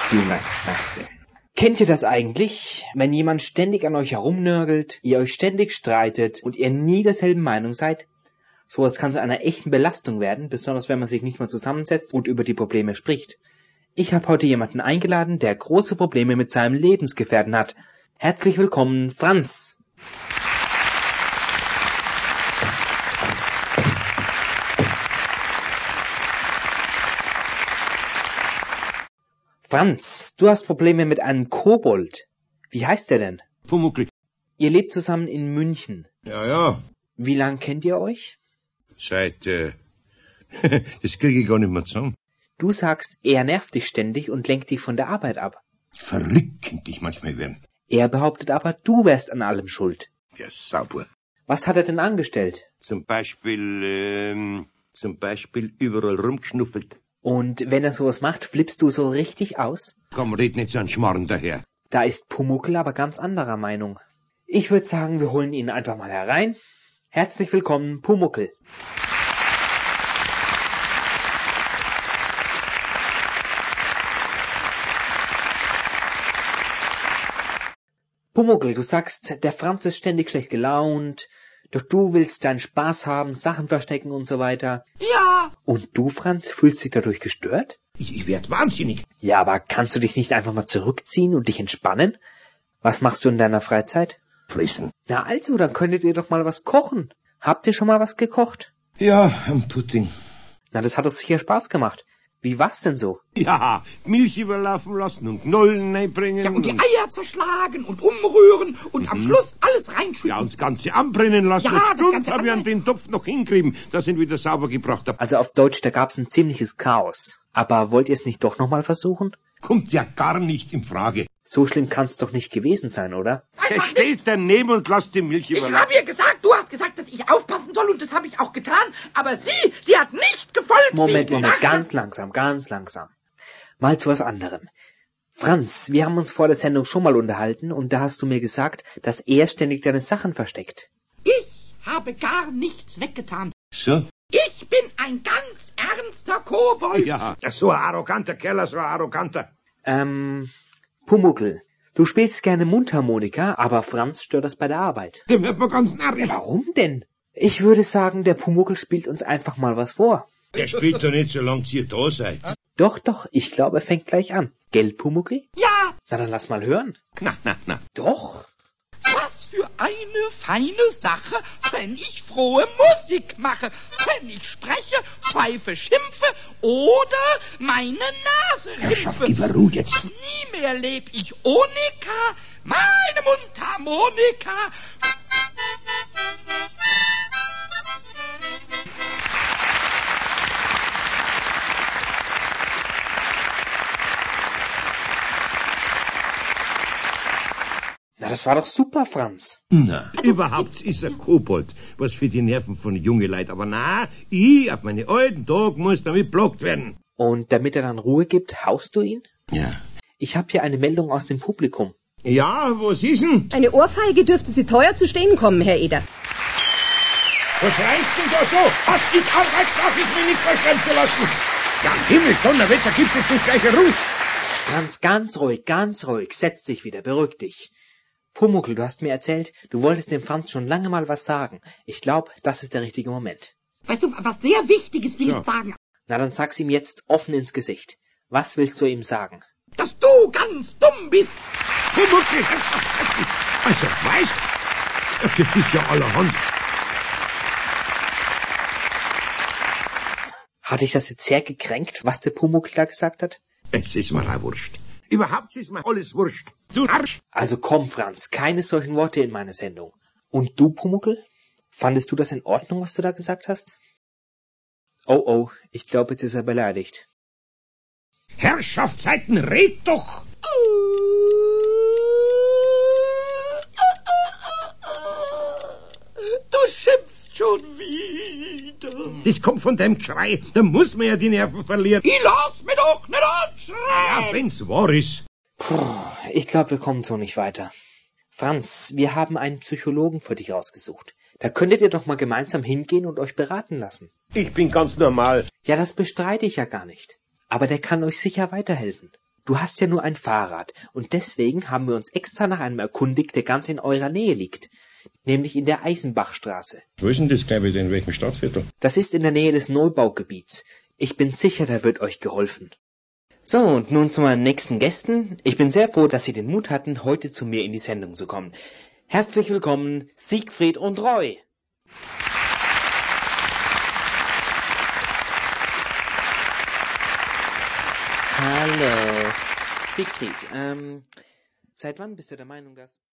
Vielen Dank. Danke. Kennt ihr das eigentlich? Wenn jemand ständig an euch herumnörgelt, ihr euch ständig streitet und ihr nie derselben Meinung seid? Sowas kann zu einer echten Belastung werden, besonders wenn man sich nicht mal zusammensetzt und über die Probleme spricht. Ich habe heute jemanden eingeladen, der große Probleme mit seinem Lebensgefährten hat. Herzlich willkommen, Franz. Franz, du hast Probleme mit einem Kobold. Wie heißt der denn? Pumuckl. Ihr lebt zusammen in München. Ja. Wie lange kennt ihr euch? Seit, das kriege ich gar nicht mehr zusammen. Du sagst, er nervt dich ständig und lenkt dich von der Arbeit ab. Verrückt könnte ich manchmal werden. Er behauptet aber, du wärst an allem schuld. Der Sauber. Was hat er denn angestellt? Zum Beispiel überall rumgeschnuffelt. Und wenn er sowas macht, flippst du so richtig aus? Komm, red nicht so einen Schmarrn daher. Da ist Pumuckl aber ganz anderer Meinung. Ich würde sagen, wir holen ihn einfach mal herein. Herzlich willkommen, Pumuckl. Pumuckl, du sagst, der Franz ist ständig schlecht gelaunt, doch du willst deinen Spaß haben, Sachen verstecken und so weiter. Ja. Und du, Franz, fühlst dich dadurch gestört? Ich werd wahnsinnig. Ja, aber kannst du dich nicht einfach mal zurückziehen und dich entspannen? Was machst du in deiner Freizeit? Fressen. Na also, dann könntet ihr doch mal was kochen. Habt ihr schon mal was gekocht? Ja, ein Pudding. Na, das hat doch sicher Spaß gemacht. Wie war's denn so? Ja, Milch überlaufen lassen und Knollen reinbringen. Ja, und die Eier zerschlagen und umrühren und am Schluss alles reinschütten. Ja, und das Ganze anbrennen lassen. Ja, und das Stunde Ganze habe ich an den Topf noch hinkriegen, dass ich ihn wieder sauber gebracht habe. Also auf Deutsch, da gab's ein ziemliches Chaos. Aber wollt ihr es nicht doch nochmal versuchen? Kommt ja gar nicht in Frage. So schlimm kann's doch nicht gewesen sein, oder? Er Einfach steht nicht. daneben und lässt die Milch Ich überlaufen. habe ihr gesagt, du hast gesagt, dass ich aufpassen soll und das habe ich auch getan. Aber sie hat nicht gefolgt. Moment, wie ich Moment, gesagt habe. ganz langsam. Mal zu was anderem. Franz, wir haben uns vor der Sendung schon mal unterhalten und da hast du mir gesagt, dass er ständig deine Sachen versteckt. Ich habe gar nichts weggetan. So? Ich bin ein ganz ernster Kobold. Ja, so ein arroganter Kerl, so ein arroganter. Pumuckl, du spielst gerne Mundharmonika, aber Franz stört das bei der Arbeit. Der wird mir ganz narrisch. Warum denn? Ich würde sagen, der Pumuckl spielt uns einfach mal was vor. Der spielt doch nicht, solange ihr da seid. Doch, ich glaube, er fängt gleich an. Gell, Pumuckl? Ja, Na, dann lass mal hören. Na. Doch. was für eine feine Sache, wenn ich frohe Musik mache, wenn ich spreche, pfeife, schimpfe oder meine Nase Herrschaft, rimpfe. gib Ruhe jetzt. Nie mehr leb ich ohne K, meine Mundharmonika. Na, das war doch super, Franz. Na, überhaupt ist ein Kobold, was für die Nerven von jungen Leuten. Aber na, ich auf meine alten Tage muss damit blockt werden. Und damit er dann Ruhe gibt, haust du ihn? Ja. Ich habe hier eine Meldung aus dem Publikum. Ja, was ist denn? Eine Ohrfeige dürfte Sie teuer zu stehen kommen, Herr Eder. Was schreist du da so? Was ich darf ich mich nicht verstehen zu lassen. Ja, Himmel, Donnerwetter, gibt's jetzt nicht gleich Ruhe. Franz, ganz ruhig. Setz dich wieder, beruhig dich. Pumuckl, du hast mir erzählt, du wolltest dem Franz schon lange mal was sagen. Ich glaube, das ist der richtige Moment. Weißt du, was sehr Wichtiges will ich sagen. Na, dann sag's ihm jetzt offen ins Gesicht. Was willst du ihm sagen? Dass du ganz dumm bist. Pumuckl, also, weißt, das ist ja allerhand. Hat dich das jetzt sehr gekränkt, was der Pumuckl da gesagt hat? Es ist mir auch wurscht. Überhaupt ist mir alles wurscht. Du Arsch. Also komm, Franz, keine solchen Worte in meiner Sendung. Und du, Pumuckl? Fandest du das in Ordnung, was du da gesagt hast? Oh, ich glaube, jetzt ist er beleidigt. Herrschaftszeiten, red doch! Du schimpfst schon wieder. Das kommt von deinem Geschrei. Da muss man ja die Nerven verlieren. Ich lass mich doch nicht anschreien. Ja, wenn's wahr ist. Ich glaube, wir kommen so nicht weiter. Franz, wir haben einen Psychologen für dich ausgesucht. Da könntet ihr doch mal gemeinsam hingehen und euch beraten lassen. Ich bin ganz normal. Ja, das bestreite ich ja gar nicht. Aber der kann euch sicher weiterhelfen. Du hast ja nur ein Fahrrad und deswegen haben wir uns extra nach einem erkundigt, der ganz in eurer Nähe liegt, nämlich in der Eisenbachstraße. Wo ist denn das, glaube ich, in welchem Stadtviertel? Das ist in der Nähe des Neubaugebiets. Ich bin sicher, da wird euch geholfen. So, und nun zu meinen nächsten Gästen. Ich bin sehr froh, dass Sie den Mut hatten, heute zu mir in die Sendung zu kommen. Herzlich willkommen, Siegfried und Roy. Hallo. Siegfried, seit wann bist du der Meinung, dass...